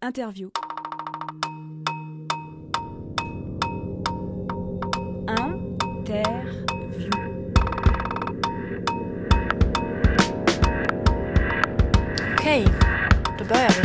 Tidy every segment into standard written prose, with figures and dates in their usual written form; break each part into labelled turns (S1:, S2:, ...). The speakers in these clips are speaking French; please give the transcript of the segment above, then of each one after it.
S1: Interview.
S2: Okej, då börjar vi.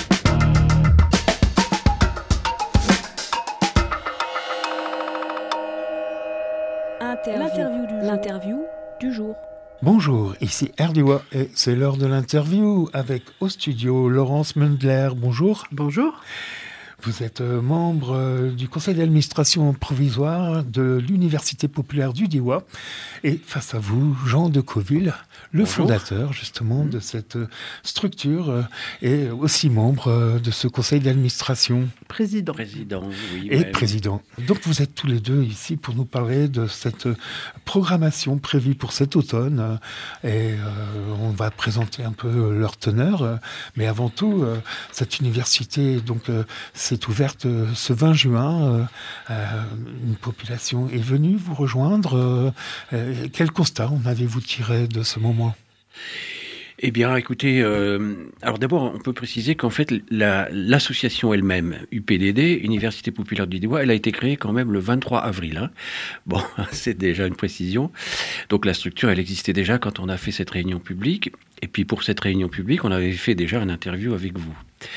S1: L'interview du jour.
S3: Bonjour, ici RDWA et c'est l'heure de l'interview avec au studio Laurence Mundler. Bonjour.
S4: Bonjour.
S3: Vous êtes membre du conseil d'administration provisoire de l'Université populaire du Diois. Et face à vous, Jean de Cauville, le fondateur justement de cette structure et aussi membre de ce conseil d'administration.
S4: Président,
S3: oui. Et président. Donc vous êtes tous les deux ici pour nous parler de cette programmation prévue pour cet automne. Et on va présenter un peu leur teneur. Mais avant tout, cette université, donc c'est ouverte ce 20 juin. Une population est venue vous rejoindre. Quel constat en avez-vous tiré de ce moment ?
S5: Eh bien, écoutez, alors d'abord, on peut préciser qu'en fait, l'association elle-même, UPDD, Université populaire du Diois, elle a été créée quand même le 23 avril. Hein. Bon, c'est déjà une précision. Donc la structure, elle existait déjà quand on a fait cette réunion publique. Et puis pour cette réunion publique, on avait fait déjà une interview avec vous.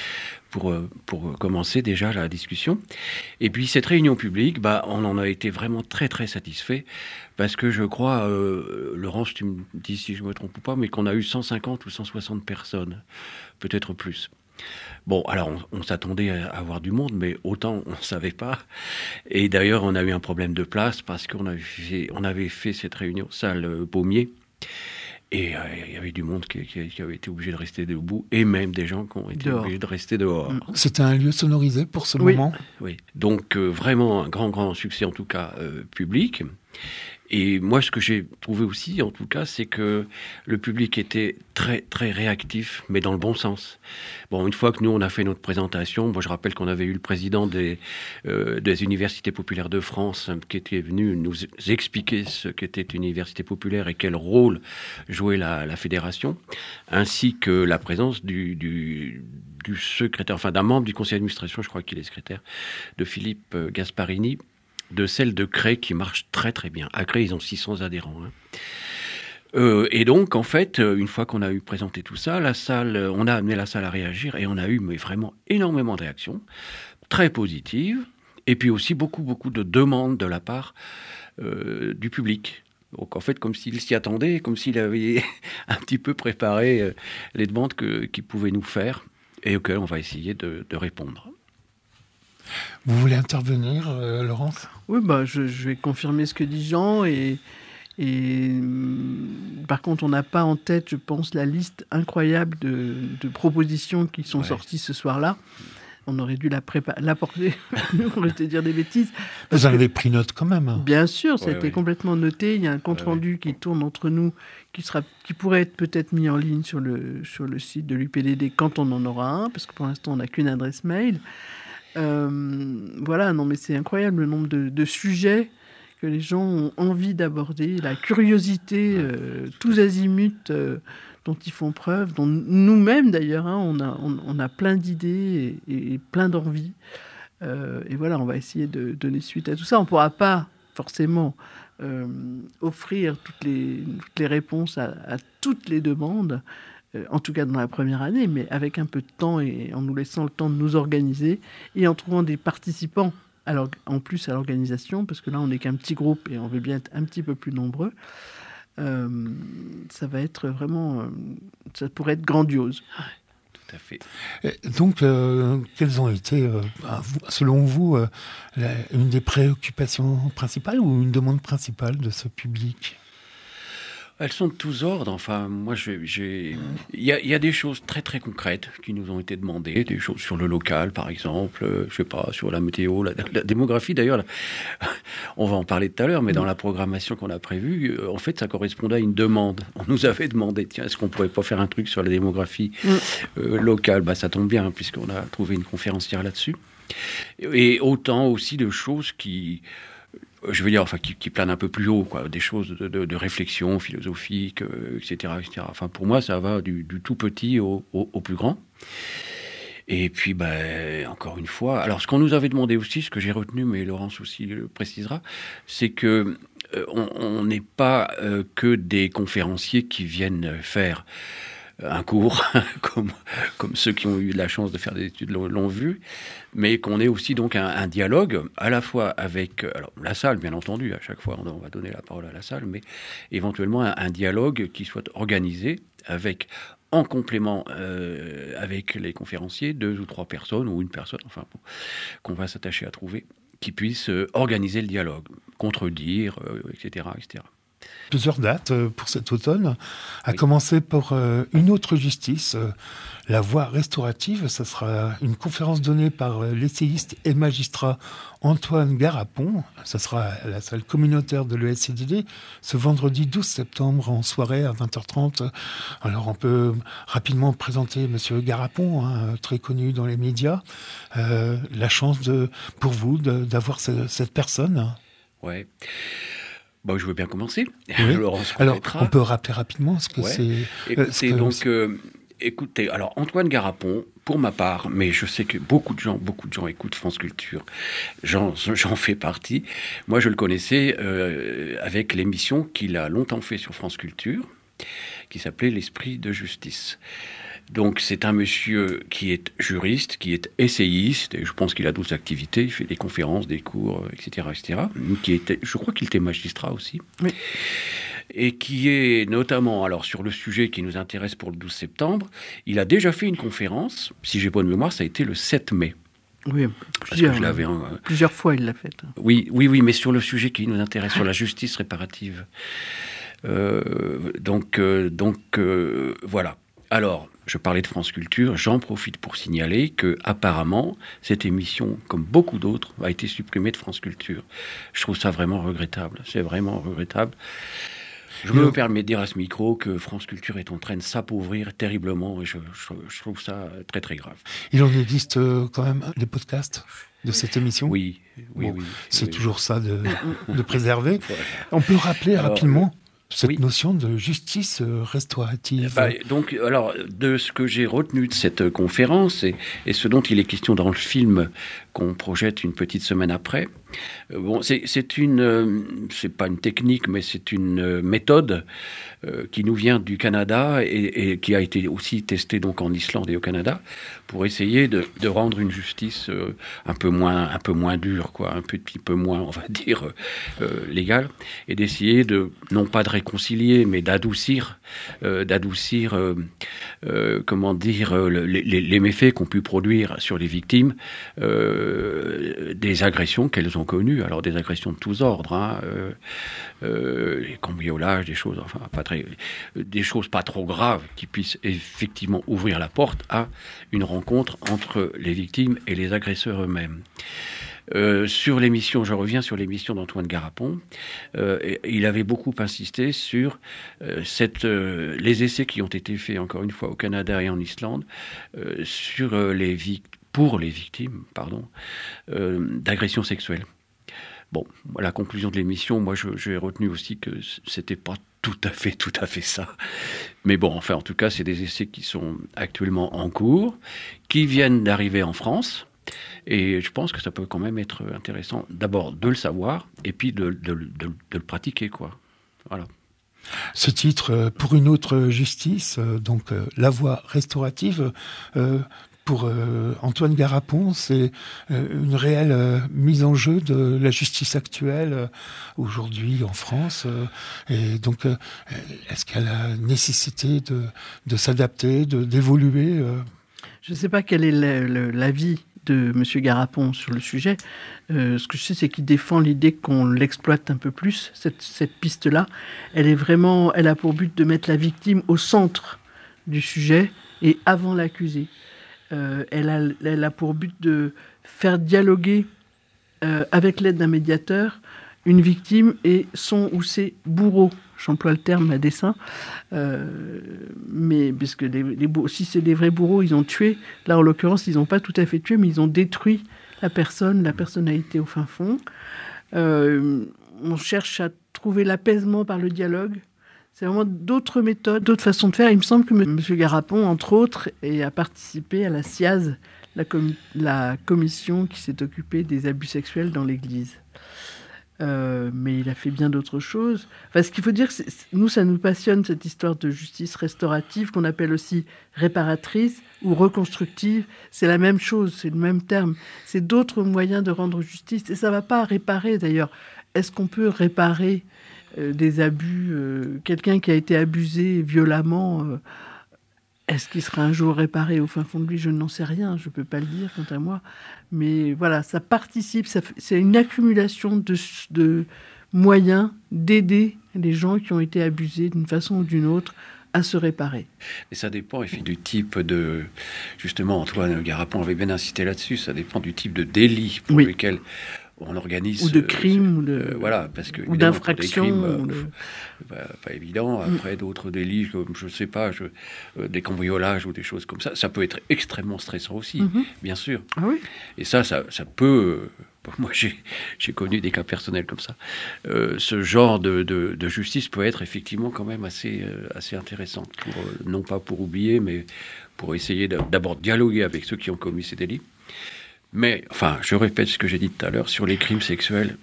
S5: Pour commencer déjà la discussion. Et puis cette réunion publique, on en a été vraiment très très satisfait parce que je crois, Laurence, tu me dis si je me trompe ou pas, mais qu'on a eu 150 ou 160 personnes, peut-être plus. Bon, alors on s'attendait à avoir du monde, mais autant on ne savait pas. Et d'ailleurs, on a eu un problème de place parce qu'on avait fait cette réunion salle Baumier. Et il y avait du monde qui avait été obligé de rester debout, et même des gens qui ont été obligés de rester dehors.
S3: C'était un lieu sonorisé pour ce moment ?
S5: Oui. Donc vraiment un grand succès, en tout cas public. Et moi, ce que j'ai trouvé aussi, en tout cas, c'est que le public était très, très réactif, mais dans le bon sens. Bon, une fois que nous, on a fait notre présentation, je rappelle qu'on avait eu le président des universités populaires de France qui était venu nous expliquer ce qu'était une université populaire et quel rôle jouait la fédération, ainsi que la présence du secrétaire, enfin d'un membre du conseil d'administration, je crois qu'il est secrétaire, de Philippe Gasparini, de celle de Cré qui marche très très bien. À Cré, ils ont 600 adhérents. Et donc, en fait, une fois qu'on a eu présenté tout ça, on a amené la salle à réagir et on a eu vraiment énormément de réactions, très positives, et puis aussi beaucoup de demandes de la part du public. Donc, en fait, comme s'il s'y attendait, comme s'il avait un petit peu préparé les demandes qu'il pouvait nous faire et auxquelles on va essayer de répondre.
S3: Vous voulez intervenir, Laurence ?
S4: Oui, je vais confirmer ce que dit Jean. Et par contre, on n'a pas en tête, je pense, la liste incroyable de propositions qui sont sorties ce soir-là. On aurait dû l'apporter, on aurait dû dire des bêtises.
S3: Vous en avez pris note quand même. Hein.
S4: Bien sûr, ça a été complètement noté. Il y a un compte-rendu qui tourne entre nous, qui pourrait être peut-être mis en ligne sur le site de l'UPDD quand on en aura un, parce que pour l'instant, on n'a qu'une adresse mail. Mais c'est incroyable le nombre de sujets que les gens ont envie d'aborder, la curiosité tous azimuts dont ils font preuve, dont nous-mêmes d'ailleurs, on a plein d'idées et plein d'envies. Et voilà, on va essayer de donner suite à tout ça. On ne pourra pas forcément offrir toutes les réponses à toutes les demandes, en tout cas dans la première année, mais avec un peu de temps et en nous laissant le temps de nous organiser et en trouvant des participants en plus à l'organisation, parce que là on n'est qu'un petit groupe et on veut bien être un petit peu plus nombreux. Ça va être vraiment, ça pourrait être grandiose.
S5: Tout à fait.
S3: Donc, quelles ont été, selon vous, une des préoccupations principales ou une demande principale de ce public ?
S5: Elles sont de tous ordres. Enfin, moi, il y a des choses très très concrètes qui nous ont été demandées, des choses sur le local, par exemple, je sais pas, sur la météo, la démographie. D'ailleurs, on va en parler tout à l'heure, mais dans la programmation qu'on a prévue, en fait, ça correspondait à une demande. On nous avait demandé, tiens, est-ce qu'on pourrait pas faire un truc sur la démographie locale ? Ça tombe bien, puisqu'on a trouvé une conférencière là-dessus. Et autant aussi de choses qui planent un peu plus haut, des choses de réflexion philosophique, etc., etc. Enfin, pour moi, ça va du tout petit au plus grand. Et puis, encore une fois, alors ce qu'on nous avait demandé aussi, ce que j'ai retenu, mais Laurence aussi le précisera, c'est que on n'est pas que des conférenciers qui viennent faire un cours, comme ceux qui ont eu la chance de faire des études l'ont vu, mais qu'on ait aussi donc un dialogue, à la fois avec la salle, bien entendu, à chaque fois on va donner la parole à la salle, mais éventuellement un dialogue qui soit organisé avec, en complément avec les conférenciers, 2 ou 3 personnes, ou une personne, qu'on va s'attacher à trouver, qui puissent organiser le dialogue, contredire, etc., etc.
S3: Plusieurs dates pour cet automne, à commencer par une autre justice, la voie restaurative. Ça sera une conférence donnée par l'essayiste et magistrat Antoine Garapon. Ça sera à la salle communautaire de l'ESCDD ce vendredi 12 septembre en soirée à 20h30. Alors on peut rapidement présenter Monsieur Garapon, très connu dans les médias. La chance pour vous d'avoir cette personne.
S5: Ouais. Je veux bien commencer.
S3: Oui. Alors, on peut rappeler rapidement ce que c'est.
S5: Écoutez, alors Antoine Garapon, pour ma part, mais je sais que beaucoup de gens écoutent France Culture. J'en fais partie. Moi, je le connaissais avec l'émission qu'il a longtemps fait sur France Culture, qui s'appelait L'Esprit de Justice. Donc c'est un monsieur qui est juriste, qui est essayiste, et je pense qu'il a d'autres activités, il fait des conférences, des cours, etc. Je crois qu'il était magistrat aussi. Oui. Et qui est notamment, alors sur le sujet qui nous intéresse pour le 12 septembre, il a déjà fait une conférence, si j'ai bonne mémoire, ça a été le 7 mai.
S4: Oui, plusieurs fois il l'a faite.
S5: Oui, mais sur le sujet qui nous intéresse, sur la justice réparative. Voilà. Alors, je parlais de France Culture, j'en profite pour signaler que apparemment cette émission, comme beaucoup d'autres, a été supprimée de France Culture. Je trouve ça vraiment regrettable. C'est vraiment regrettable. Je me permets de dire à ce micro que France Culture est en train de s'appauvrir terriblement et je trouve ça très très grave.
S3: Il en existe quand même des podcasts de cette émission ?
S5: Oui.
S3: C'est toujours ça de préserver. On peut rappeler rapidement cette notion de justice restaurative.
S5: De ce que j'ai retenu de cette conférence et ce dont il est question dans le film qu'on projette une petite semaine après, c'est pas une technique, mais c'est une méthode qui nous vient du Canada et qui a été aussi testée donc en Islande et au Canada pour essayer de rendre une justice un peu moins dure, un petit peu moins, on va dire, légale, et d'essayer non pas de réconcilier, mais d'adoucir les méfaits qu'ont pu produire sur les victimes des agressions qu'elles ont connues. Alors des agressions de tous ordres, les cambriolages, des choses, des choses pas trop graves qui puissent effectivement ouvrir la porte à une rencontre entre les victimes et les agresseurs eux-mêmes. Je reviens sur l'émission d'Antoine Garapon. Il avait beaucoup insisté sur les essais qui ont été faits, encore une fois, au Canada et en Islande, pour les victimes d'agressions sexuelles. Bon, la conclusion de l'émission, moi, j'ai retenu aussi que c'était pas tout à fait ça. Mais bon, en tout cas, c'est des essais qui sont actuellement en cours, qui viennent d'arriver en France. Et je pense que ça peut quand même être intéressant, d'abord de le savoir, et puis de le pratiquer, Voilà.
S3: Ce titre, pour une autre justice, la voie restaurative, pour Antoine Garapon, c'est une réelle mise en jeu de la justice actuelle aujourd'hui en France. Et donc, est-ce qu'il y a la nécessité de s'adapter, d'évoluer
S4: Je ne sais pas quel est l'avis de M. Garapon sur le sujet. Ce que je sais, c'est qu'il défend l'idée qu'on l'exploite un peu plus, cette piste-là. Elle a pour but de mettre la victime au centre du sujet et avant l'accusé. Elle a pour but de faire dialoguer avec l'aide d'un médiateur une victime et son ou ses bourreaux. J'emploie le terme à dessein, mais puisque si c'est des vrais bourreaux, ils ont tué. Là, en l'occurrence, ils n'ont pas tout à fait tué, mais ils ont détruit la personnalité au fin fond. On cherche à trouver l'apaisement par le dialogue. C'est vraiment d'autres méthodes, d'autres façons de faire. Il me semble que M. Garapon, entre autres, a participé à la SIAZ, la commission qui s'est occupée des abus sexuels dans l'Église. Mais il a fait bien d'autres choses. Enfin, ce qu'il faut dire, nous, ça nous passionne, cette histoire de justice restaurative, qu'on appelle aussi réparatrice ou reconstructive. C'est la même chose, c'est le même terme. C'est d'autres moyens de rendre justice. Et ça ne va pas réparer, d'ailleurs. Est-ce qu'on peut réparer des abus, quelqu'un qui a été abusé violemment, est-ce qu'il sera un jour réparé au fin fond de lui? Je n'en sais rien, je ne peux pas le dire quant à moi. Mais voilà, ça participe, c'est une accumulation de moyens d'aider les gens qui ont été abusés d'une façon ou d'une autre à se réparer.
S5: Et ça dépend du type de... Justement, Antoine Garapon avait bien insisté là-dessus, ça dépend du type de délit pour lequel... on organise...
S4: Ou de crimes,
S5: voilà, parce que,
S4: ou d'infractions.
S5: Pas évident. Après, d'autres délits, comme, je ne sais pas, des cambriolages ou des choses comme ça peut être extrêmement stressant aussi, bien sûr.
S4: Ah oui.
S5: Et ça peut... moi, j'ai connu des cas personnels comme ça. Ce genre de justice peut être effectivement quand même assez intéressant. Non pas pour oublier, mais pour essayer d'abord dialoguer avec ceux qui ont commis ces délits. Mais, enfin, je répète ce que j'ai dit tout à l'heure, sur les crimes sexuels,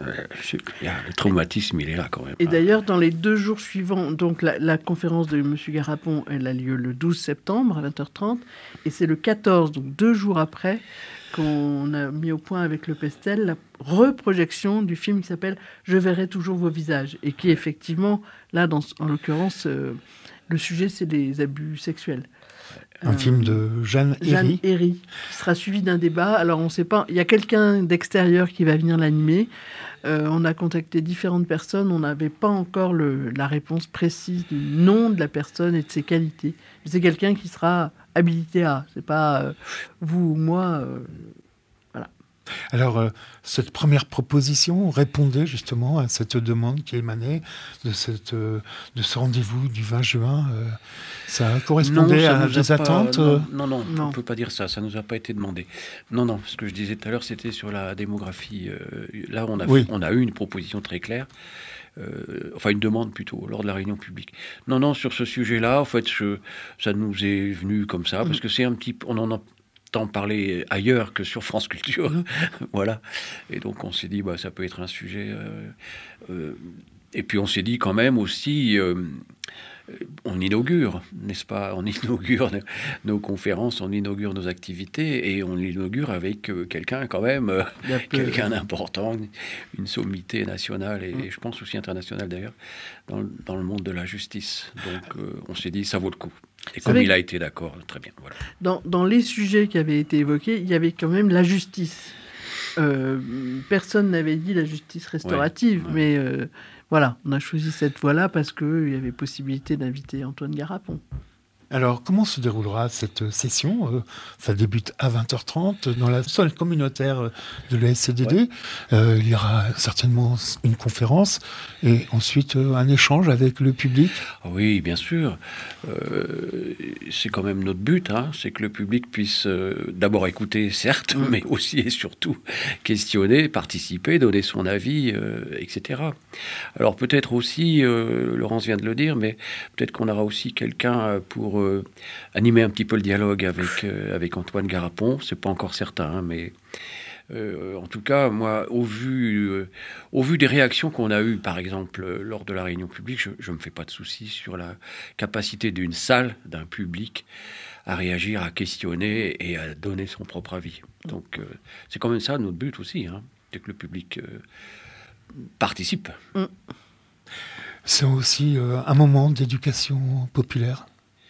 S5: le traumatisme, il est là quand même.
S4: Et d'ailleurs, dans les 2 jours suivants, donc la conférence de M. Garapon, elle a lieu le 12 septembre à 20h30, et c'est le 14, donc 2 jours après, qu'on a mis au point avec le Pestel la reprojection du film qui s'appelle « Je verrai toujours vos visages », et qui effectivement, là, en l'occurrence, le sujet, c'est les abus sexuels.
S3: Un film de Jeanne
S4: Herry, qui sera suivi d'un débat. Alors, on ne sait pas, il y a quelqu'un d'extérieur qui va venir l'animer. On a contacté différentes personnes. On n'avait pas encore la réponse précise du nom de la personne et de ses qualités. Mais c'est quelqu'un qui sera habilité à. C'est pas vous ou moi. Voilà.
S3: Alors, cette première proposition répondait justement à cette demande qui émanait de ce rendez-vous du 20 juin. Ça correspondait à des attentes
S5: Non, on ne peut pas dire ça. Ça ne nous a pas été demandé. Non, ce que je disais tout à l'heure, c'était sur la démographie. Là, on a eu une proposition très claire. Enfin, une demande plutôt, lors de la réunion publique. Non, sur ce sujet-là, en fait, ça nous est venu comme ça, parce que c'est un petit... On en a parler ailleurs que sur France Culture. Voilà. Et donc, on s'est dit, ça peut être un sujet... et puis, on s'est dit quand même aussi... on inaugure, n'est-ce pas? On inaugure nos conférences, on inaugure nos activités, et on l'inaugure avec quelqu'un quand même, quelqu'un d'important, une sommité nationale, et je pense aussi internationale d'ailleurs, dans le monde de la justice. Donc, on s'est dit, ça vaut le coup. Et comme il a été d'accord, très bien. Voilà.
S4: Dans les sujets qui avaient été évoqués, il y avait quand même la justice. Personne n'avait dit la justice restaurative, mais voilà, on a choisi cette voie-là parce qu'il y avait possibilité d'inviter Antoine Garapon.
S3: Alors, comment se déroulera cette session? Ça débute à 20h30 dans la salle communautaire de l'ESCDD. Il y aura certainement une conférence et ensuite un échange avec le public.
S5: Oui, bien sûr. C'est quand même notre but, c'est que le public puisse d'abord écouter, certes, mais aussi et surtout questionner, participer, donner son avis, etc. Alors peut-être aussi, Laurence vient de le dire, mais peut-être qu'on aura aussi quelqu'un pour animer un petit peu le dialogue avec Antoine Garapon. C'est pas encore certain, mais en tout cas, moi, au vu des réactions qu'on a eues, par exemple, lors de la réunion publique, je me fais pas de soucis sur la capacité d'une salle, d'un public, à réagir, à questionner et à donner son propre avis. Donc, c'est quand même ça notre but aussi, c'est que le public participe.
S3: C'est aussi un moment d'éducation populaire.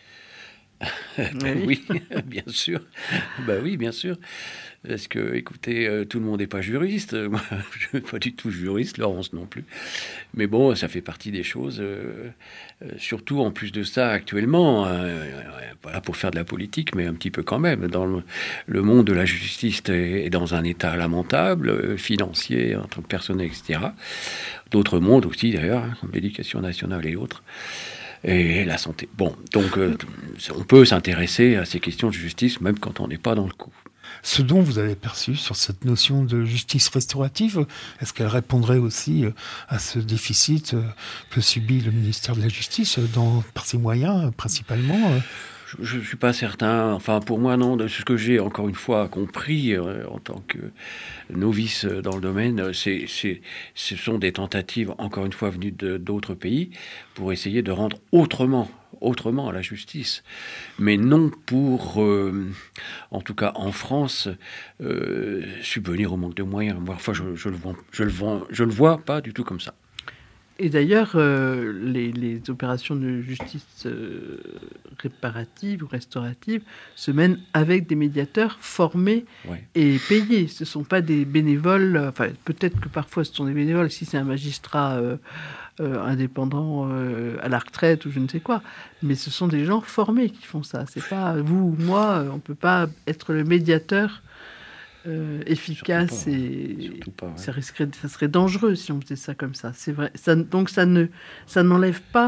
S5: Oui, bien sûr. Oui, bien sûr. Parce que, écoutez, tout le monde n'est pas juriste. Moi, je ne suis pas du tout juriste, Laurence non plus. Mais bon, ça fait partie des choses. Surtout, en plus de ça, actuellement, pas pour faire de la politique, mais un petit peu quand même. Dans le monde de la justice est dans un état lamentable, financier, en tant que personnel, etc. D'autres mondes aussi, d'ailleurs, comme l'éducation nationale et autres. Et la santé. Bon, donc on peut s'intéresser à ces questions de justice même quand on n'est pas dans le coup.
S3: ce dont vous avez perçu sur cette notion de justice restaurative. Est-ce qu'elle répondrait aussi à ce déficit que subit le ministère de la Justice par ses moyens, principalement
S5: Je ne suis pas certain. Enfin, pour moi, non. De ce que j'ai, encore une fois, compris en tant que novice dans le domaine, ce sont des tentatives, encore une fois, venues d'autres pays pour essayer de rendre autrement la justice. Mais non pour, en tout cas en France, subvenir au manque de moyens. Moi, enfin, je le vois pas du tout comme ça.
S4: Et d'ailleurs, les opérations de justice réparative ou restaurative se mènent avec des médiateurs formés et payés. Ce ne sont pas des bénévoles. Enfin, peut-être que parfois ce sont des bénévoles si c'est un magistrat indépendant à la retraite ou je ne sais quoi. Mais ce sont des gens formés qui font ça. C'est pas vous ou moi. On ne peut pas être le médiateur efficace ça serait dangereux si on faisait ça comme ça. C'est vrai. Donc ça n'enlève pas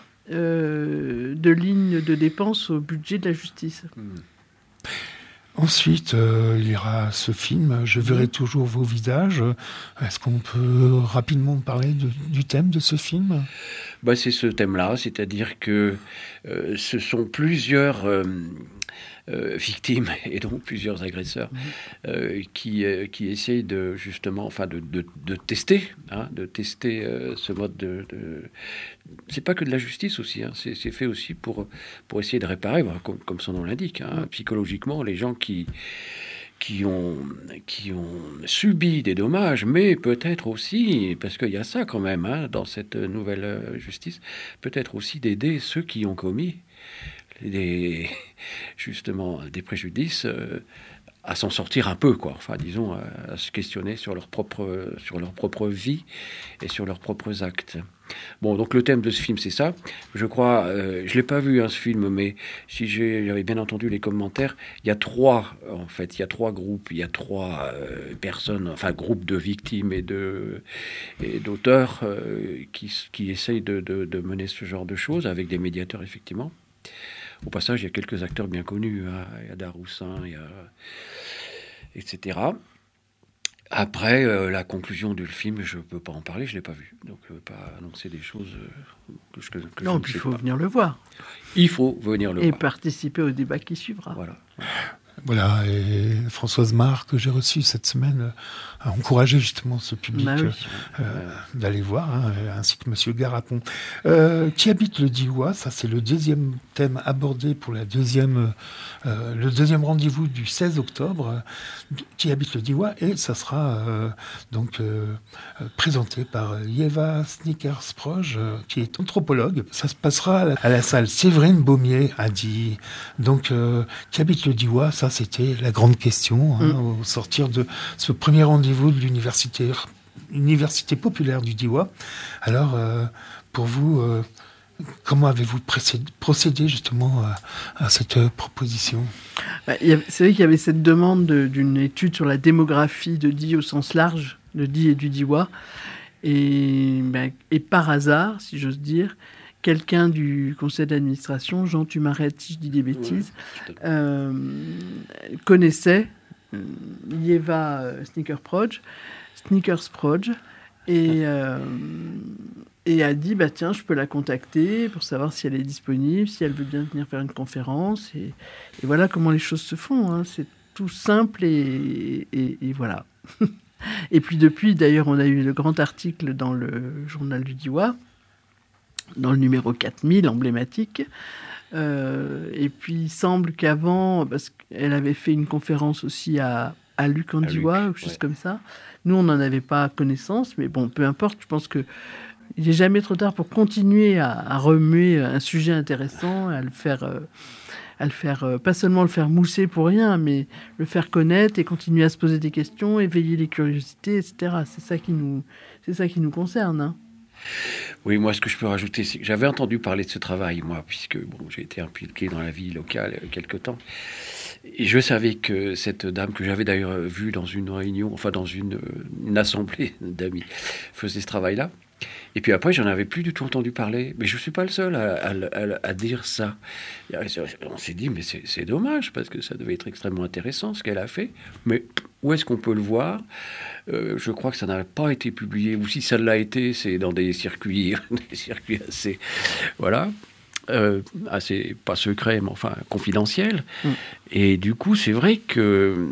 S4: de ligne de dépenses au budget de la justice.
S3: Ensuite, il y aura ce film, Je verrai toujours vos visages. Est-ce qu'on peut rapidement parler du thème de ce film ?
S5: C'est ce thème-là, c'est-à-dire que ce sont plusieurs victimes et donc plusieurs agresseurs qui essayent de tester ce mode de c'est pas que de la justice aussi, c'est fait aussi pour essayer de réparer, comme son nom l'indique, psychologiquement les gens qui ont subi des dommages, mais peut-être aussi, parce qu'il y a ça quand même dans cette nouvelle justice, peut-être aussi d'aider ceux qui ont commis des préjudices à s'en sortir un peu, quoi. Enfin, disons, à se questionner sur leur propre vie et sur leurs propres actes. Bon, donc le thème de ce film, c'est ça. Je crois, je l'ai pas vu, ce film, mais si j'avais bien entendu les commentaires, il y a trois groupes, il y a trois personnes, enfin groupes de victimes et d'auteurs qui essayent de mener ce genre de choses avec des médiateurs, effectivement. Au passage, il y a quelques acteurs bien connus, il y a Daroussin, etc. Après, la conclusion du film, je ne peux pas en parler, je ne l'ai pas vu. Donc, je ne peux pas annoncer des choses que je ne sais pas.
S4: Non, puis il faut venir le voir.
S5: Il faut venir le voir.
S4: Et participer au débat qui suivra.
S3: Voilà, et Françoise Marc, que j'ai reçue cette semaine, a encouragé justement ce public d'aller voir, ainsi que Monsieur Garapon. Qui habite le Diois, ça c'est le deuxième thème abordé pour le deuxième rendez-vous du 16 octobre. Qui habite le Diois, et ça sera présenté par Yeva Snickers-Proj, qui est anthropologue. Ça se passera à la salle Séverine Baumier à Die. Donc, qui habite le Diois, ça c'était la grande question au sortir de ce premier rendez-vous de l'université populaire du Diois. Alors, pour vous, comment avez-vous procédé justement à cette proposition ?
S4: C'est vrai qu'il y avait cette demande d'une étude sur la démographie de Die au sens large, de Die et du Diois. Et par hasard, si j'ose dire, quelqu'un du conseil d'administration, Jean, tu m'arrêtes si je dis des bêtises, connaissait Yeva Snickers-Proj et a dit tiens, je peux la contacter pour savoir si elle est disponible, si elle veut bien venir faire une conférence, et voilà comment les choses se font, c'est tout simple et voilà. Et puis depuis, d'ailleurs, on a eu le grand article dans le journal du Diois, dans le numéro 4000, emblématique. Et puis, il semble qu'avant, parce qu'elle avait fait une conférence aussi à Luc en Diois, ou chose comme ça. Nous, on n'en avait pas connaissance, mais bon, peu importe, je pense qu'il n'est jamais trop tard pour continuer à remuer un sujet intéressant, à le faire, pas seulement le faire mousser pour rien, mais le faire connaître et continuer à se poser des questions, éveiller les curiosités, etc. C'est ça qui nous concerne,
S5: Oui, moi, ce que je peux rajouter, c'est que j'avais entendu parler de ce travail, moi, puisque j'ai été impliqué dans la vie locale quelque temps. Et je savais que cette dame, que j'avais d'ailleurs vue dans une réunion, enfin dans une assemblée d'amis, faisait ce travail-là. Et puis après, j'en avais plus du tout entendu parler. Mais je ne suis pas le seul à dire ça. On s'est dit, mais c'est dommage, parce que ça devait être extrêmement intéressant, ce qu'elle a fait. Mais où est-ce qu'on peut le voir ? Je crois que ça n'a pas été publié. Ou si ça l'a été, c'est dans des circuits assez... Voilà. Assez, pas secrets, mais enfin confidentiels. Et du coup, c'est vrai que...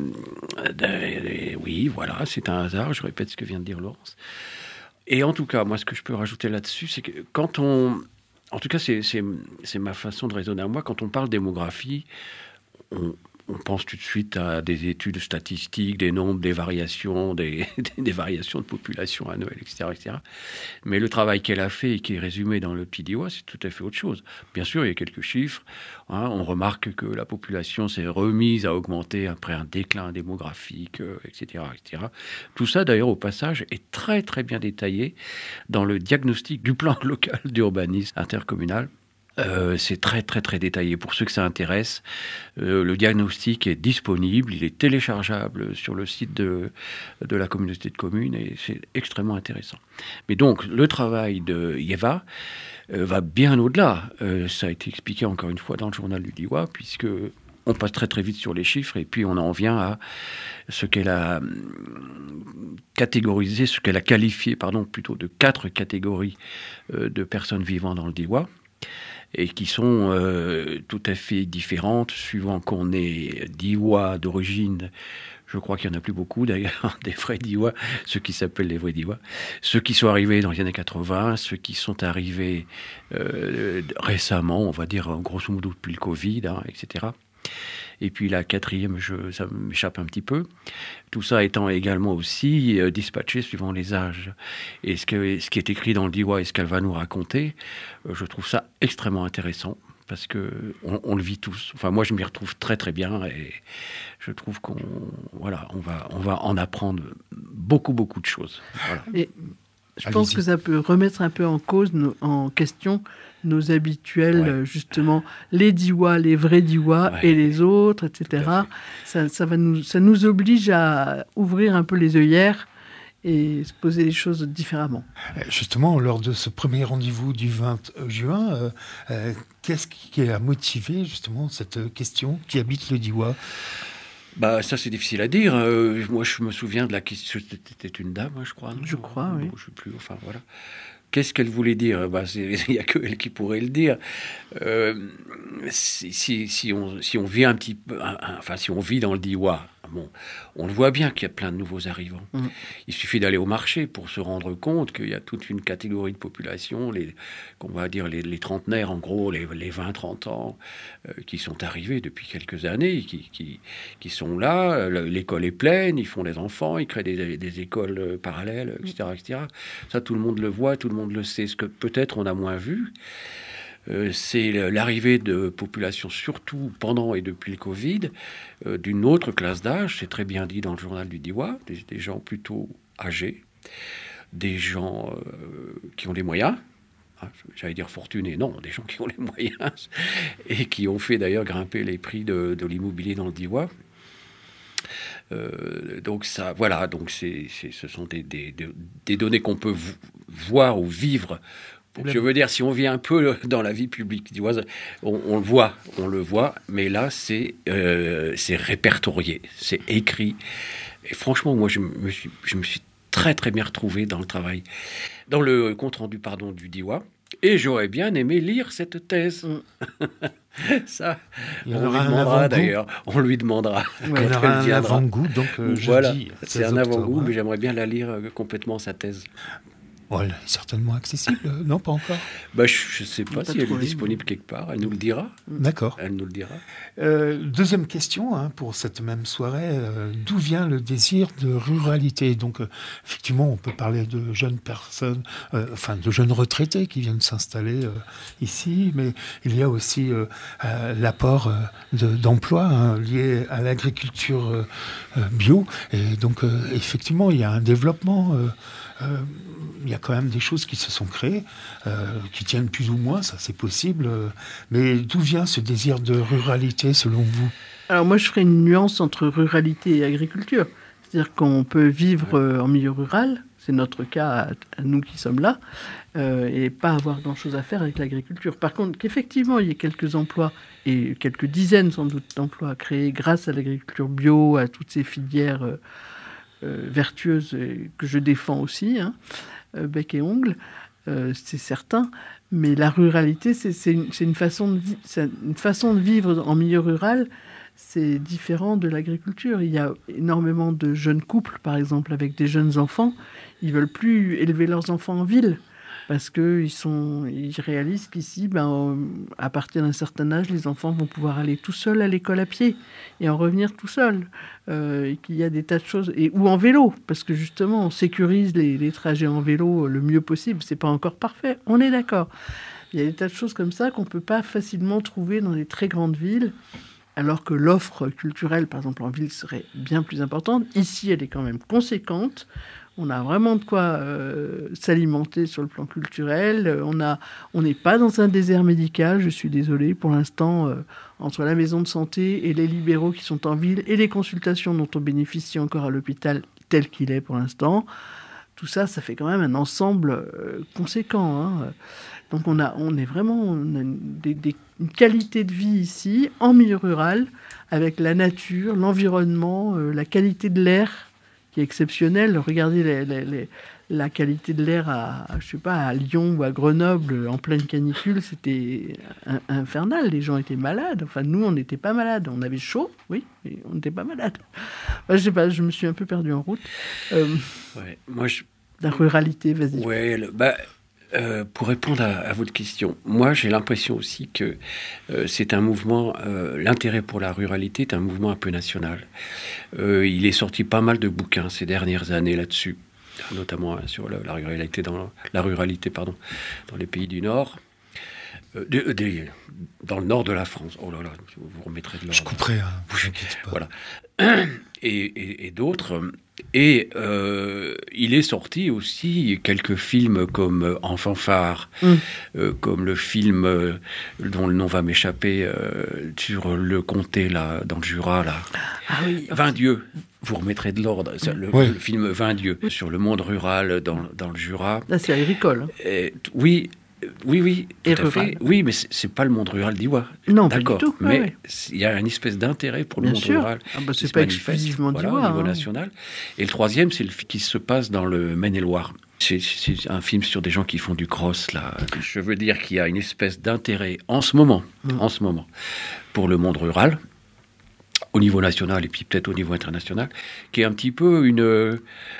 S5: oui, voilà, c'est un hasard. Je répète ce que vient de dire Laurence. Et en tout cas, moi, ce que je peux rajouter là-dessus, c'est que quand on... En tout cas, c'est ma façon de raisonner à moi. Quand on parle démographie, on pense tout de suite à des études statistiques, des nombres, des variations, des variations de population annuelle, etc., etc. Mais le travail qu'elle a fait et qui est résumé dans le petit DIWA, c'est tout à fait autre chose. Bien sûr, il y a quelques chiffres. On remarque que la population s'est remise à augmenter après un déclin démographique, etc., etc. Tout ça, d'ailleurs, au passage, est très, très bien détaillé dans le diagnostic du plan local d'urbanisme intercommunal. C'est très très très détaillé. Pour ceux que ça intéresse, le diagnostic est disponible, il est téléchargeable sur le site de la communauté de communes et c'est extrêmement intéressant. Mais donc, le travail de Yeva va bien au-delà. Ça a été expliqué encore une fois dans le journal du DIWA, puisque on passe très très vite sur les chiffres et puis on en vient à ce qu'elle a catégorisé, ce qu'elle a qualifié, plutôt de 4 catégories de personnes vivant dans le DIWA. Et qui sont tout à fait différentes, suivant qu'on est DIWA d'origine. Je crois qu'il n'y en a plus beaucoup, d'ailleurs, des vrais DIWA, ceux qui s'appellent les vrais DIWA. Ceux qui sont arrivés dans les années 80, ceux qui sont arrivés récemment, on va dire, grosso modo, depuis le Covid, etc. Et puis la 4e, ça m'échappe un petit peu. Tout ça étant également aussi dispatché suivant les âges. Et ce qui est écrit dans le DIWA et ce qu'elle va nous raconter, je trouve ça extrêmement intéressant parce qu'on le vit tous. Enfin, moi, je m'y retrouve très très bien et je trouve qu'on va en apprendre beaucoup beaucoup de choses. Voilà.
S4: Et je pense que ça peut remettre un peu en question nos habituels, justement, les DIWA, les vrais DIWA et les autres, etc. Ça nous oblige à ouvrir un peu les œillères et se poser les choses différemment.
S3: Justement, lors de ce premier rendez-vous du 20 juin, qu'est-ce qui a motivé justement cette question qui habite le DIWA ?
S5: Ça, c'est difficile à dire. Moi, je me souviens de la question. C'était une dame, je crois. Non,
S4: je crois, oui.
S5: Je ne sais plus, enfin, voilà. Qu'est-ce qu'elle voulait dire ? Il n'y a que elle qui pourrait le dire. Si on vit un petit peu... si on vit dans le DIWA, on le voit bien qu'il y a plein de nouveaux arrivants. Il suffit d'aller au marché pour se rendre compte qu'il y a toute une catégorie de population, qu'on va dire les trentenaires, en gros, les 20-30 ans, qui sont arrivés depuis quelques années, qui sont là. L'école est pleine, ils font des enfants, ils créent des écoles parallèles, etc., etc. Ça, tout le monde le voit, tout le monde le sait. Ce que peut-être on a moins vu, c'est l'arrivée de populations, surtout pendant et depuis le Covid, d'une autre classe d'âge, c'est très bien dit dans le journal du DIWA, des gens plutôt âgés, des gens qui ont les moyens, j'allais dire fortunés, non, des gens qui ont les moyens, et qui ont fait d'ailleurs grimper les prix de l'immobilier dans le DIWA. Donc ça, voilà, donc ce sont des données qu'on peut voir ou vivre. Je veux dire, si on vit un peu dans la vie publique, on le voit, mais là, c'est répertorié, c'est écrit. Et franchement, moi, je me suis très, très bien retrouvé dans le travail, dans le compte-rendu, du DIWA. Et j'aurais bien aimé lire cette thèse. Ça, on lui demandera d'ailleurs. On lui demandera.
S3: Ouais, on aura un avant-goût, donc
S5: voilà, c'est un avant-goût, mais j'aimerais bien la lire complètement, sa thèse.
S3: Elle est certainement accessible, non, pas encore.
S5: Je ne sais pas si elle est disponible quelque part. Elle nous le dira.
S3: D'accord.
S5: Elle nous le dira.
S3: Deuxième question pour cette même soirée. D'où vient le désir de ruralité ? Donc, effectivement, on peut parler de jeunes personnes, de jeunes retraités qui viennent s'installer ici, mais il y a aussi l'apport d'emplois lié à l'agriculture bio. Et donc, effectivement, il y a un développement... il y a quand même des choses qui se sont créées, qui tiennent plus ou moins, ça c'est possible. Mais d'où vient ce désir de ruralité selon vous ?
S4: Alors moi je ferais une nuance entre ruralité et agriculture. C'est-à-dire qu'on peut vivre en milieu rural, c'est notre cas à nous qui sommes là, et pas avoir grand-chose à faire avec l'agriculture. Par contre, qu'effectivement, il y ait quelques emplois, et quelques dizaines sans doute d'emplois créés grâce à l'agriculture bio, à toutes ces filières vertueuses que je défends aussi, bec et ongle, c'est certain. Mais la ruralité, c'est une façon de vivre en milieu rural. C'est différent de l'agriculture. Il y a énormément de jeunes couples, par exemple, avec des jeunes enfants. Ils veulent plus élever leurs enfants en ville parce qu'ils réalisent qu'ici, à partir d'un certain âge, les enfants vont pouvoir aller tout seuls à l'école à pied et en revenir tout seuls. Et qu'il y a des tas de choses, ou en vélo, parce que justement, on sécurise les trajets en vélo le mieux possible. C'est pas encore parfait, on est d'accord. Il y a des tas de choses comme ça qu'on peut pas facilement trouver dans les très grandes villes. Alors que l'offre culturelle, par exemple, en ville, serait bien plus importante. Ici, elle est quand même conséquente. On a vraiment de quoi s'alimenter sur le plan culturel. On n'est pas dans un désert médical, je suis désolée. Pour l'instant, entre la maison de santé et les libéraux qui sont en ville et les consultations dont on bénéficie encore à l'hôpital tel qu'il est pour l'instant, tout ça, ça fait quand même un ensemble conséquent. Donc on a une qualité de vie ici, en milieu rural, avec la nature, l'environnement, la qualité de l'air qui est exceptionnelle. Regardez la qualité de l'air à Lyon ou à Grenoble en pleine canicule, c'était infernal. Les gens étaient malades. Enfin, nous, on n'était pas malades. On avait chaud, oui, mais on n'était pas malades. Enfin, je sais pas, je me suis un peu perdu en route. La ruralité, vas-y.
S5: Ouais, pour répondre à votre question, moi j'ai l'impression aussi que c'est un mouvement, l'intérêt pour la ruralité est un mouvement un peu national. Il est sorti pas mal de bouquins ces dernières années là-dessus, notamment sur la ruralité dans les pays du Nord. Dans le nord de la France. Oh là là, vous remettrez de l'ordre.
S3: Je couperai, vous inquiétez pas.
S5: Voilà. Et d'autres. Et il est sorti aussi quelques films comme En fanfare, comme le film dont le nom va m'échapper, sur le comté là, dans le Jura là.
S4: Ah oui.
S5: 20 dieux. Vous remettrez de l'ordre. Le film 20 dieux sur le monde rural dans le Jura.
S4: Là, c'est agricole.
S5: Oui, tout à
S4: rural.
S5: fait. Oui, mais c'est pas le monde rural d'Iwa.
S4: Non,
S5: d'accord.
S4: Pas du tout.
S5: Mais il y a une espèce d'intérêt pour le monde rural.
S4: C'est pas exclusivement d'Iwa.
S5: Au niveau national. Et le troisième, c'est le qui se passe dans le Maine-et-Loire. C'est un film sur des gens qui font du cross, là. Je veux dire qu'il y a une espèce d'intérêt en ce moment, pour le monde rural, au niveau national et puis peut-être au niveau international, qui est un petit peu une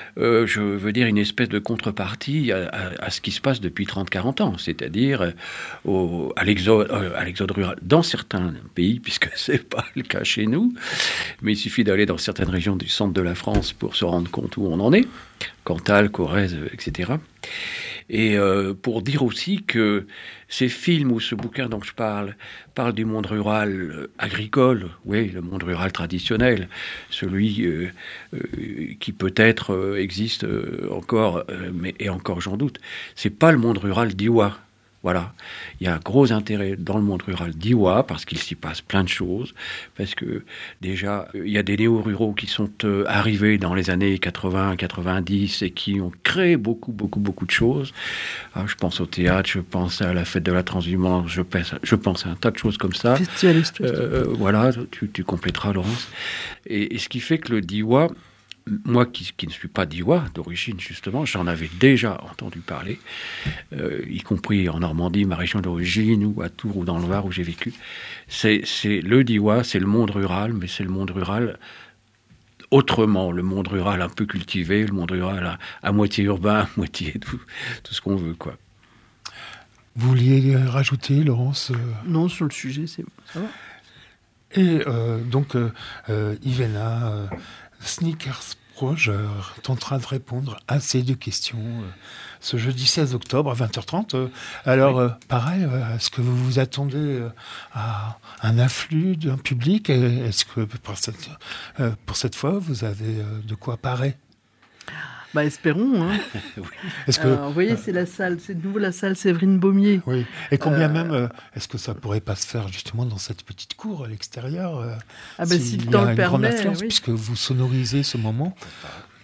S5: espèce de contrepartie à ce qui se passe depuis 30-40 ans, c'est-à-dire à l'exode rural dans certains pays, puisque c'est pas le cas chez nous, mais il suffit d'aller dans certaines régions du centre de la France pour se rendre compte où on en est, Cantal, Corrèze, etc. Et pour dire aussi que ces films ou ce bouquin dont je parle du monde rural agricole, oui, le monde rural traditionnel, celui qui peut-être existe encore, et encore j'en doute, c'est pas le monde rural d'Iwa. Voilà, il y a un gros intérêt dans le monde rural d'Iwa parce qu'il s'y passe plein de choses, parce que déjà, il y a des néo-ruraux qui sont arrivés dans les années 80-90 et qui ont créé beaucoup de choses. Je pense au théâtre, je pense à la fête de la transhumance, je pense à un tas de choses comme ça. Voilà, tu compléteras, Laurence. Et ce qui fait que le d'Iwa, moi qui ne suis pas d'Iwa d'origine, justement, j'en avais déjà entendu parler, y compris en Normandie, ma région d'origine, ou à Tours ou dans le Var où j'ai vécu. C'est le d'Iwa, c'est le monde rural, mais c'est le monde rural autrement, le monde rural un peu cultivé, le monde rural à moitié urbain, à moitié tout ce qu'on veut, quoi.
S3: Vous vouliez rajouter, Laurence
S4: Non, sur le sujet, ça va.
S3: Et donc, Ivana, Sneakers Pro, je tentera de répondre à ces deux questions ce jeudi 16 octobre à 20h30. Alors, pareil, est-ce que vous vous attendez à un afflux d'un public ? Est-ce que pour cette fois, vous avez de quoi parer ?
S4: Espérons.
S5: Oui.
S4: Vous voyez, c'est de nouveau la salle Séverine Baumier.
S3: Oui. Et combien même, est-ce que ça pourrait pas se faire justement dans cette petite cour à l'extérieur
S4: si le temps le permet,
S3: puisque vous sonorisez ce moment.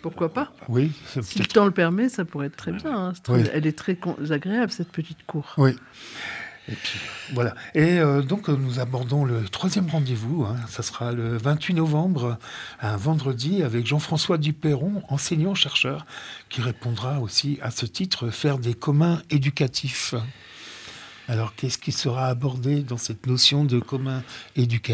S4: Pourquoi pas ?
S3: Oui,
S4: si le temps le permet, ça pourrait être très bien. Hein. Elle est très agréable, cette petite cour.
S3: Oui. Et puis, voilà. Et donc, nous abordons le 3e rendez-vous. Ça sera le 28 novembre, un vendredi, avec Jean-François Duperron, enseignant-chercheur, qui répondra aussi à ce titre, faire des communs éducatifs. Alors, qu'est-ce qui sera abordé dans cette notion de commun éducatif ?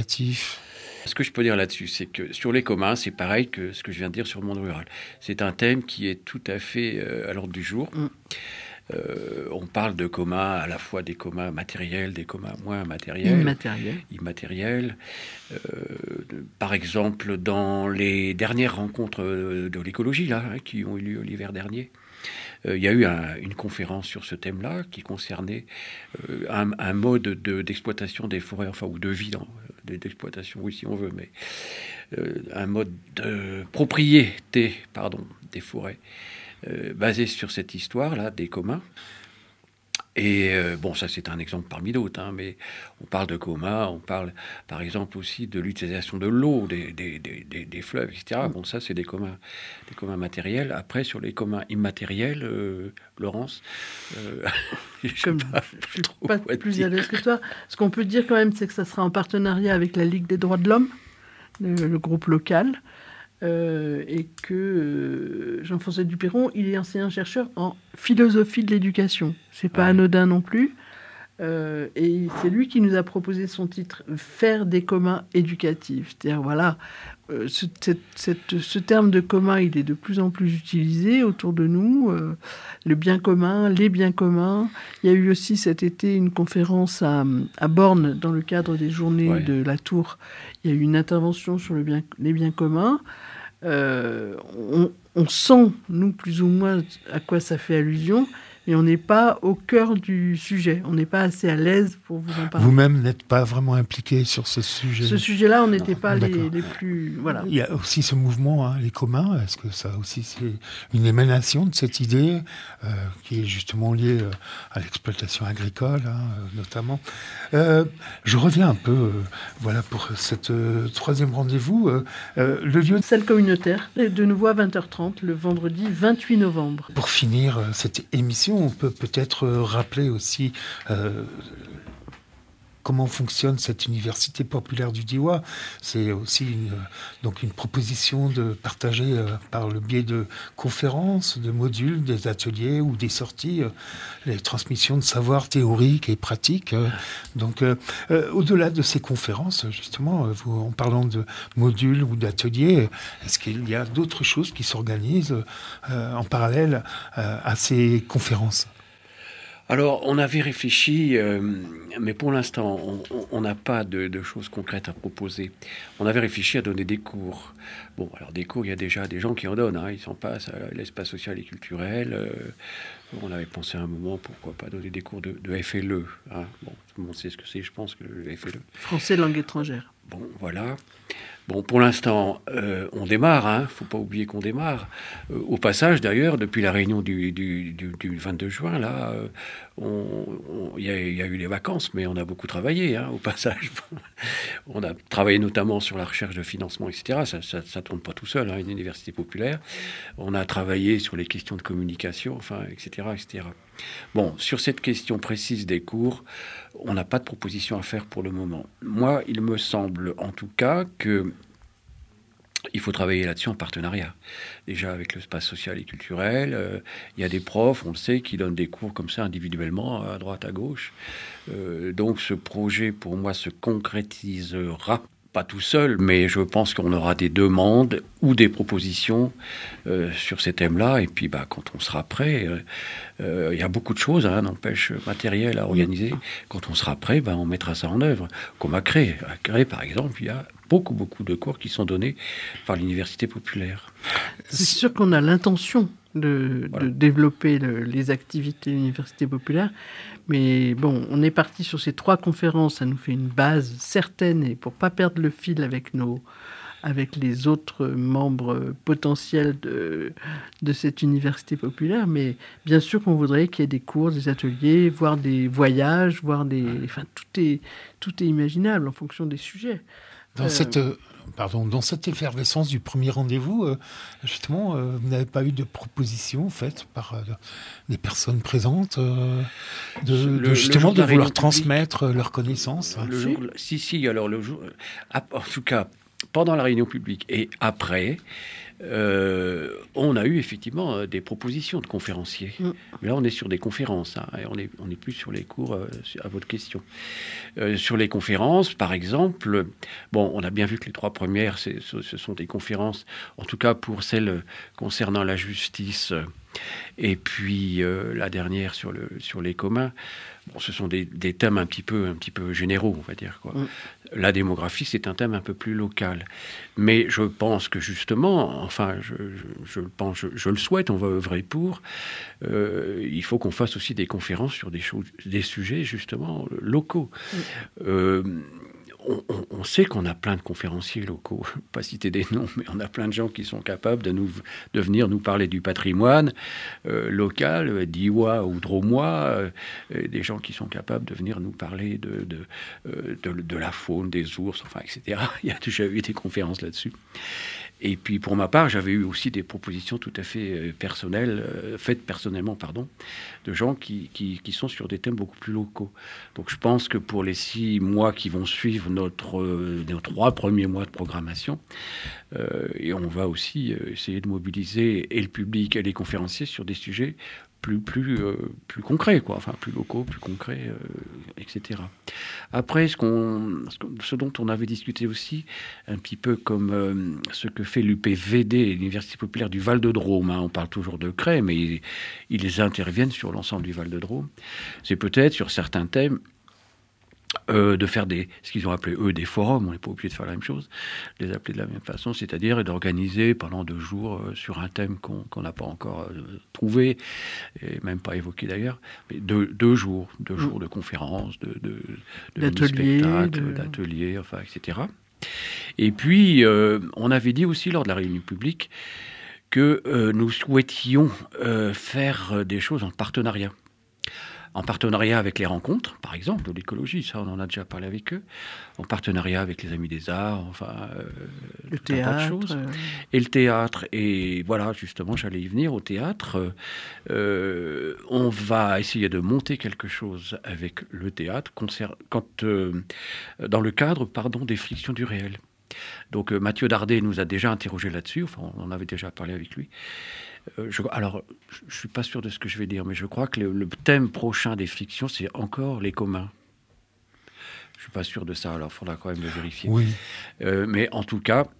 S5: Ce que je peux dire là-dessus, c'est que sur les communs, c'est pareil que ce que je viens de dire sur le monde rural. C'est un thème qui est tout à fait à l'ordre du jour. On parle de communs, à la fois des communs matériels, des communs moins matériels. Immatériels. Par exemple, dans les dernières rencontres de l'écologie là, qui ont eu lieu l'hiver dernier, il y a eu une conférence sur ce thème-là qui concernait un mode d'exploitation des forêts, enfin, ou de vie d'exploitation, oui, si on veut, mais un mode de propriété, des forêts, basé sur cette histoire-là, des communs. Et ça c'est un exemple parmi d'autres, mais on parle de communs, on parle par exemple aussi de l'utilisation de l'eau, des fleuves, etc. Bon, ça c'est des communs matériels. Après, sur les communs immatériels, Laurence,
S4: je ne suis pas plus à l'aise que toi. Ce qu'on peut dire quand même, c'est que ça sera en partenariat avec la Ligue des droits de l'homme, le groupe local. Et que Jean-François Duperron, il est enseignant-chercheur en philosophie de l'éducation. C'est pas anodin non plus. Et c'est lui qui nous a proposé son titre « Faire des communs éducatifs ». C'est-à-dire, voilà, ce terme de commun, il est de plus en plus utilisé autour de nous. Le bien commun, les biens communs. Il y a eu aussi cet été une conférence à Borne, dans le cadre des journées de la Tour. Il y a eu une intervention sur les biens communs. On sent, nous, plus ou moins, à quoi ça fait allusion, mais on n'est pas au cœur du sujet. On n'est pas assez à l'aise pour vous en parler.
S3: Vous-même n'êtes pas vraiment impliqué sur ce sujet.
S4: Ce sujet-là, on n'était pas les plus... Voilà.
S3: Il y a aussi ce mouvement, les communs. Est-ce que ça aussi, c'est une émanation de cette idée qui est justement liée à l'exploitation agricole, notamment. Je reviens un peu, pour cette 3e rendez-vous. Le lieu...
S4: Salle communautaire, de nouveau à 20h30, le vendredi 28 novembre.
S3: Pour finir cette émission, on peut peut-être rappeler aussi comment fonctionne cette université populaire du Diois. C'est aussi une proposition de partager par le biais de conférences, de modules, des ateliers ou des sorties, les transmissions de savoirs théoriques et pratiques. Donc, au-delà de ces conférences, justement, en parlant de modules ou d'ateliers, est-ce qu'il y a d'autres choses qui s'organisent en parallèle à ces conférences ?
S5: Alors, on avait réfléchi, mais pour l'instant, on n'a pas de choses concrètes à proposer. On avait réfléchi à donner des cours. Bon, alors des cours, il y a déjà des gens qui en donnent. Ils s'en passent à l'espace social et culturel. On avait pensé à un moment, pourquoi pas donner des cours de FLE. Bon, tout le monde sait ce que c'est, je pense, que le FLE.
S4: Français langue étrangère.
S5: Bon, voilà. Bon, pour l'instant, on démarre, faut pas oublier qu'on démarre. Au passage, d'ailleurs, depuis la réunion du 22 juin, là, il y a eu les vacances, mais on a beaucoup travaillé, au passage. On a travaillé notamment sur la recherche de financement, etc. Ça tourne pas tout seul, une université populaire. On a travaillé sur les questions de communication, etc., etc. Bon, sur cette question précise des cours, on n'a pas de proposition à faire pour le moment. Moi, il me semble, en tout cas, que il faut travailler là-dessus en partenariat. Déjà avec l'espace social et culturel, il y a des profs, on le sait, qui donnent des cours comme ça individuellement, à droite, à gauche. Donc ce projet, pour moi, se concrétisera pas tout seul, mais je pense qu'on aura des demandes ou des propositions sur ces thèmes-là. Et puis, quand on sera prêt, il y a beaucoup de choses, n'empêche, matériel à organiser. Quand on sera prêt, on mettra ça en œuvre. Comme à Cré. À Cré, par exemple, il y a beaucoup de cours qui sont donnés par l'université populaire.
S4: C'est sûr qu'on a l'intention de développer les activités de l'université populaire. Mais bon, on est parti sur ces 3 conférences. Ça nous fait une base certaine, et pour ne pas perdre le fil avec les autres membres potentiels de cette université populaire. Mais bien sûr qu'on voudrait qu'il y ait des cours, des ateliers, voire des voyages, tout est imaginable en fonction des sujets.
S3: Dans cette dans cette effervescence du premier rendez-vous, justement, vous n'avez pas eu de propositions faites par des personnes présentes justement de vouloir transmettre leurs connaissances?
S5: Si, alors le jour, en tout cas, pendant la réunion publique et après, on a eu effectivement des propositions de conférenciers. Mais là, on est sur des conférences, et on n'est plus sur les cours, à votre question. Sur les conférences, par exemple, on a bien vu que les 3 premières, ce sont des conférences, en tout cas pour celles concernant la justice, et puis la dernière sur les communs. Ce sont des thèmes un petit peu généraux, on va dire, quoi. La démographie, c'est un thème un peu plus local. Mais je pense que justement, enfin, je le souhaite, on va œuvrer pour. Il faut qu'on fasse aussi des conférences sur des sujets justement locaux. On sait qu'on a plein de conférenciers locaux, je ne vais pas citer des noms, mais on a plein de gens qui sont capables de venir nous parler du patrimoine local, diois ou drômois, des gens qui sont capables de venir nous parler de la faune, des ours, enfin, etc. Il y a déjà eu des conférences là-dessus. Et puis, pour ma part, j'avais eu aussi des propositions tout à fait personnelles, faites personnellement, de gens qui sont sur des thèmes beaucoup plus locaux. Donc, je pense que pour les 6 mois qui vont suivre nos 3 premiers mois de programmation, et on va aussi essayer de mobiliser et le public et les conférenciers sur des sujets plus concrets, quoi. Enfin, plus locaux, plus concrets, etc. Après, ce dont on avait discuté aussi, un petit peu comme ce que fait l'UPVD, l'Université populaire du Val-de-Drôme, on parle toujours de Cray, mais ils interviennent sur l'ensemble du Val-de-Drôme, c'est peut-être sur certains thèmes de faire ce qu'ils ont appelé, eux, des forums. On n'est pas obligé de faire la même chose, les appeler de la même façon, c'est-à-dire d'organiser pendant 2 jours sur un thème qu'on n'a pas encore trouvé, et même pas évoqué d'ailleurs, mais 2 jours de conférences, de spectacles, d'ateliers, enfin, etc. Et puis, on avait dit aussi lors de la réunion publique que nous souhaitions faire des choses en partenariat. En partenariat avec les rencontres, par exemple, de l'écologie, ça on en a déjà parlé avec eux, en partenariat avec les Amis des Arts, enfin,
S4: le théâtre,
S5: de choses. Et le théâtre, et voilà, justement, j'allais y venir, au théâtre, on va essayer de monter quelque chose avec le théâtre, dans le cadre, des frictions du réel. Donc Mathieu Dardet nous a déjà interrogé là-dessus, enfin on en avait déjà parlé avec lui. Alors, je ne suis pas sûr de ce que je vais dire, mais je crois que le thème prochain des fictions, c'est encore les communs. Je ne suis pas sûr de ça, alors il faudra quand même le vérifier.
S3: Oui.
S5: Mais en tout cas,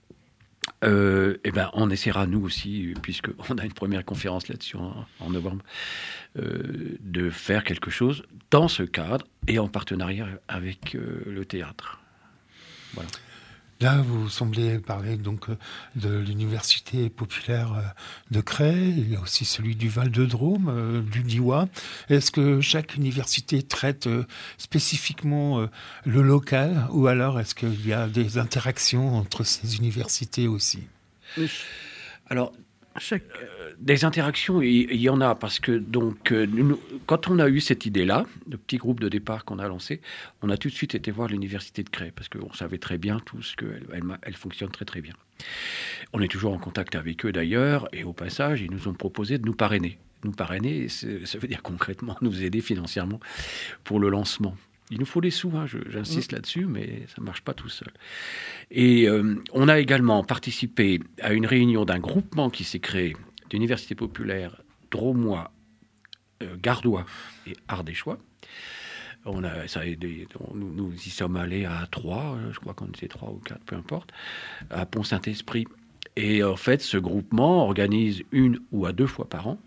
S5: on essaiera, nous aussi, puisqu'on a une première conférence là-dessus en novembre, de faire quelque chose dans ce cadre et en partenariat avec le théâtre. Voilà.
S3: Là, vous semblez parler donc de l'université populaire de Cray, il y a aussi celui du Val-de-Drôme, du Diois. Est-ce que chaque université traite spécifiquement le local, ou alors est-ce qu'il y a des interactions entre ces universités aussi?
S5: Alors, des interactions, il y en a, parce que quand on a eu cette idée-là, le petit groupe de départ qu'on a lancé, on a tout de suite été voir l'université de Cray, parce qu'on savait très bien tous qu'elle fonctionne très très bien. On est toujours en contact avec eux d'ailleurs, et au passage, ils nous ont proposé de nous parrainer. Nous parrainer, ça veut dire concrètement nous aider financièrement pour le lancement. Il nous faut des sous, j'insiste là-dessus, mais ça ne marche pas tout seul. Et on a également participé à une réunion d'un groupement qui s'est créé d'universités populaires drômois, gardois et ardéchois. Ça a aidé, nous y sommes allés à 3, je crois qu'on était 3 ou 4, peu importe, à Pont-Saint-Esprit. Et en fait, ce groupement organise 1 ou 2 fois par an,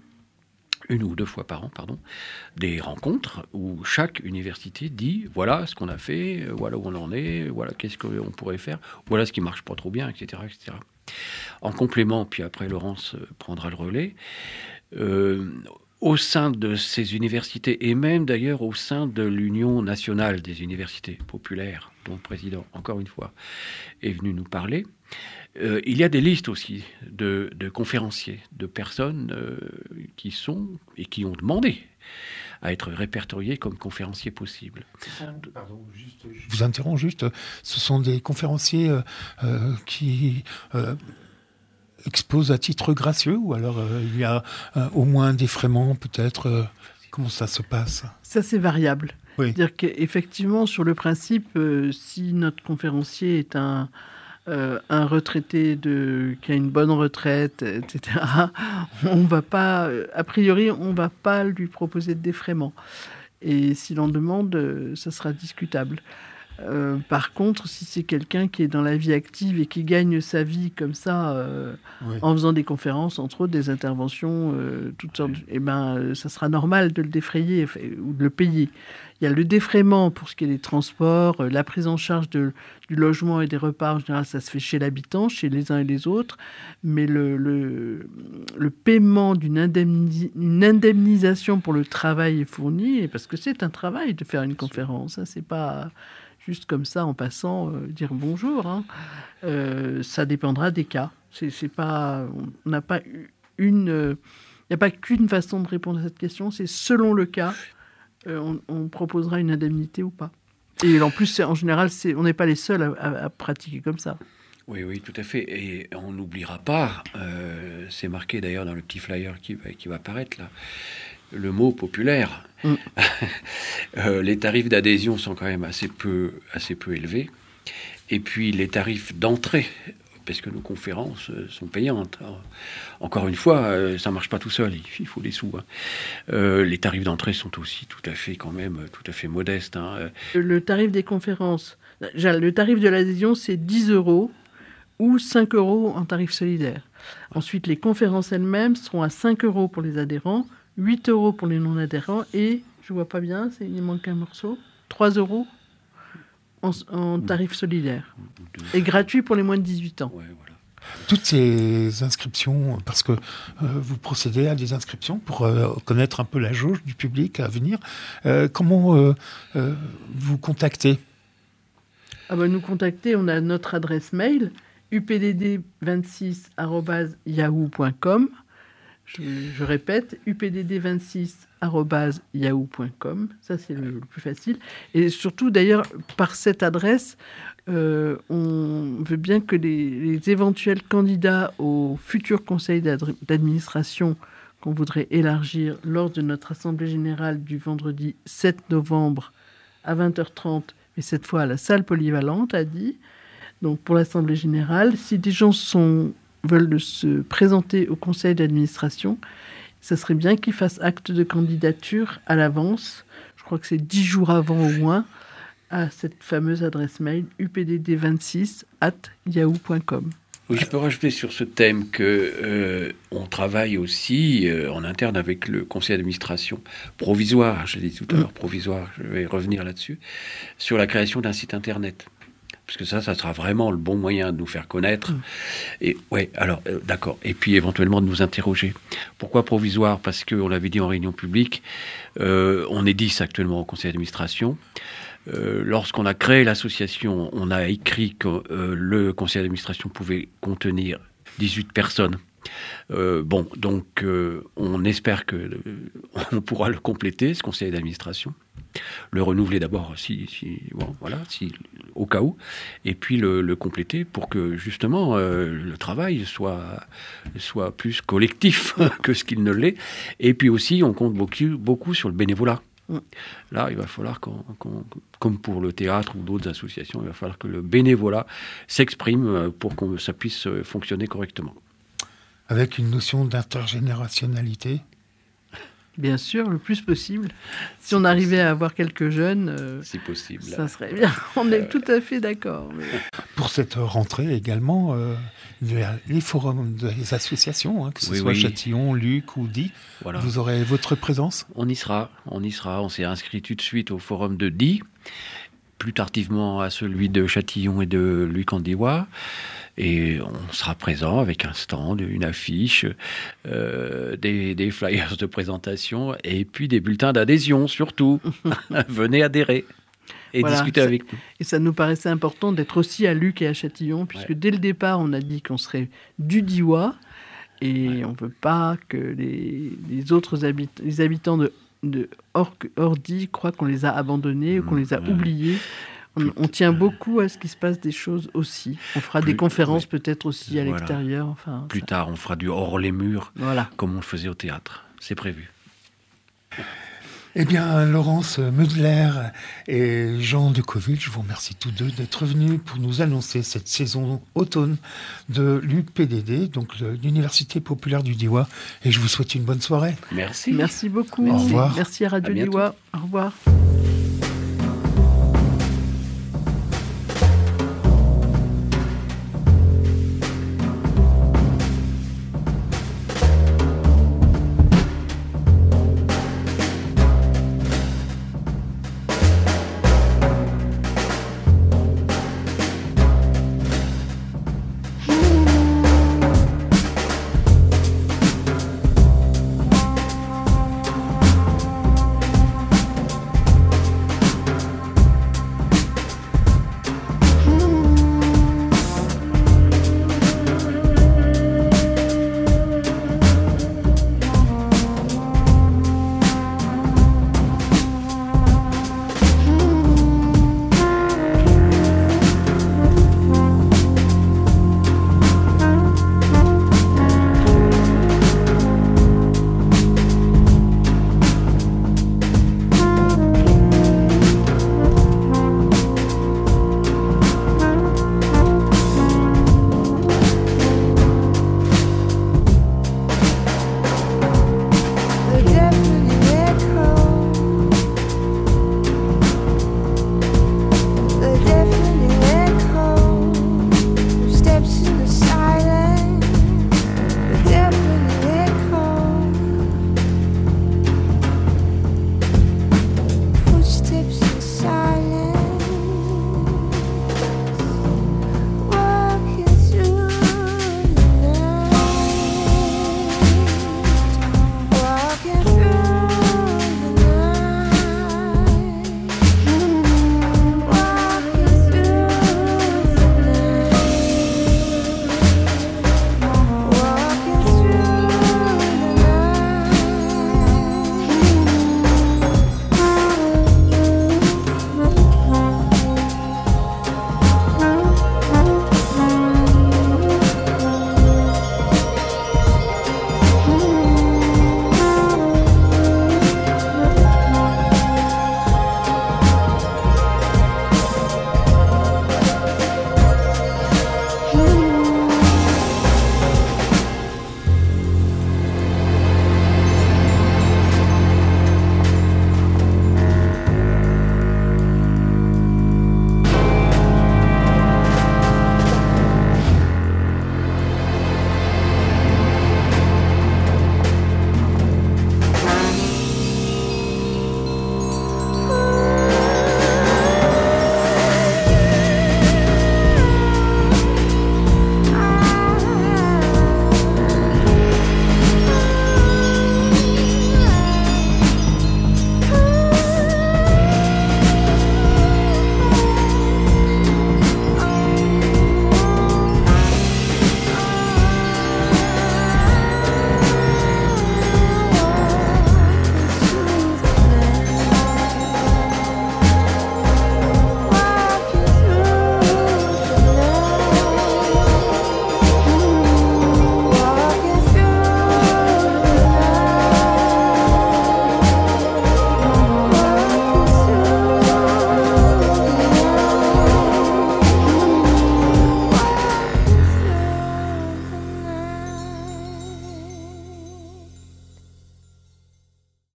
S5: des rencontres où chaque université dit voilà ce qu'on a fait, voilà où on en est, voilà qu'est-ce qu'on pourrait faire, voilà ce qui marche pas trop bien, etc., etc. En complément, puis après Laurence prendra le relais, au sein de ces universités, et même d'ailleurs au sein de l'Union nationale des universités populaires, dont le président, encore une fois, est venu nous parler, Il y a des listes aussi de conférenciers, de personnes qui sont et qui ont demandé à être répertoriés comme conférenciers possibles.
S3: Pardon, je vous interromps juste. Ce sont des conférenciers qui exposent à titre gracieux, ou alors il y a au moins un défraiement peut-être comment ça se passe?
S4: Ça, c'est variable.
S3: Oui.
S4: C'est-à-dire qu'effectivement, sur le principe, si notre conférencier est un retraité qui a une bonne retraite, etc., on va pas, a priori, on va pas lui proposer de défraiement. Et s'il en demande, ça sera discutable. Par contre, si c'est quelqu'un qui est dans la vie active et qui gagne sa vie comme ça,
S3: Oui.
S4: en faisant des conférences, entre autres des interventions, toutes sortes, ça sera normal de le défrayer ou de le payer. Il y a le défraiement pour ce qui est des transports, la prise en charge du logement et des repas. En général, ça se fait chez l'habitant, chez les uns et les autres. Mais le paiement d'une indemnisation pour le travail fourni, parce que c'est un travail de faire une conférence, hein, c'est pas juste comme ça en passant dire bonjour. Hein. Ça dépendra des cas. C'est pas, on n'a pas il n'y a pas qu'une façon de répondre à cette question. C'est selon le cas. On proposera une indemnité ou pas. Et en plus, en général, on n'est pas les seuls à pratiquer comme ça.
S5: Oui, oui, tout à fait. Et on n'oubliera pas, c'est marqué d'ailleurs dans le petit flyer qui va apparaître là, le mot populaire. Les tarifs d'adhésion sont quand même assez peu élevés. Et puis les tarifs d'entrée, parce que nos conférences sont payantes. Alors, encore une fois, ça ne marche pas tout seul, il faut des sous. Hein. Les tarifs d'entrée sont aussi tout à fait modestes. Hein.
S4: Le tarif des conférences, le tarif de l'adhésion, c'est 10 € ou 5 € en tarif solidaire. Ensuite, les conférences elles-mêmes seront à 5 € pour les adhérents, 8 € pour les non-adhérents et, je ne vois pas bien, il manque un morceau, 3 € en tarif solidaire. Et gratuit pour les moins de 18 ans.
S5: Ouais, voilà.
S3: Toutes ces inscriptions, parce que vous procédez à des inscriptions pour connaître un peu la jauge du public à venir, comment vous contactez?
S4: Nous contacter, on a notre adresse mail, updd26@yahoo.com. Je répète, updd26@yahoo.com. Ça, c'est le plus facile. Et surtout, d'ailleurs, par cette adresse, on veut bien que les éventuels candidats au futur conseil d'administration qu'on voudrait élargir lors de notre assemblée générale du vendredi 7 novembre à 20h30, mais cette fois à la salle polyvalente, a dit. Donc, pour l'assemblée générale, si des gens veulent se présenter au conseil d'administration, ça serait bien qu'ils fassent acte de candidature à l'avance. Je crois que c'est 10 jours avant au moins, à cette fameuse adresse mail updd26@yahoo.com.
S5: Oui, je peux rajouter sur ce thème que on travaille aussi en interne avec le conseil d'administration provisoire, je l'ai dit tout à l'heure, provisoire, je vais revenir là-dessus, sur la création d'un site internet. Parce que ça sera vraiment le bon moyen de nous faire connaître. Et ouais, alors d'accord. Et puis éventuellement de nous interroger. Pourquoi provisoire? Parce qu'on l'avait dit en réunion publique, on est 10 actuellement au conseil d'administration. Lorsqu'on a créé l'association, on a écrit que le conseil d'administration pouvait contenir 18 personnes. Donc on espère on pourra le compléter, ce conseil d'administration. Le renouveler d'abord, au cas où, et puis le compléter pour que justement le travail soit plus collectif que ce qu'il ne l'est. Et puis aussi, on compte beaucoup sur le bénévolat. Là, il va falloir comme pour le théâtre ou d'autres associations, il va falloir que le bénévolat s'exprime pour que ça puisse fonctionner correctement.
S3: Avec une notion d'intergénérationnalité?
S4: Bien sûr, le plus possible. Si on arrivait à avoir quelques jeunes,
S5: c'est possible.
S4: Ça serait bien. On est tout à fait d'accord. Mais...
S3: Pour cette rentrée également, il y a les forums des associations, que ce soit Châtillon, Luc ou Die. Voilà. Vous aurez votre présence?
S5: On y sera. On s'est inscrit tout de suite au forum de Die, plus tardivement à celui de Châtillon et de Luc-en-Diois. Et on sera présent avec un stand, une affiche, des flyers de présentation et puis des bulletins d'adhésion surtout. Venez adhérer. et discuter avec nous.
S4: Et ça nous paraissait important d'être aussi à Luc et à Châtillon, puisque dès le départ, on a dit qu'on serait du Diois, et on ne veut pas que les autres habitants de Hordy croient qu'on les a abandonnés ou qu'on les a oubliés. On tient beaucoup à ce qu'il se passe des choses aussi. On fera des conférences peut-être aussi à l'extérieur. Enfin,
S5: plus tard, on fera du hors les murs, comme on le faisait au théâtre. C'est prévu.
S3: Eh bien, Laurence Meudler et Jean Decoville, je vous remercie tous deux d'être venus pour nous annoncer cette saison automne de l'UPDD, donc l'Université populaire du Diois. Et je vous souhaite une bonne soirée.
S5: Merci.
S4: Merci beaucoup.
S3: Au revoir.
S4: Merci à Radio Diois. Au revoir.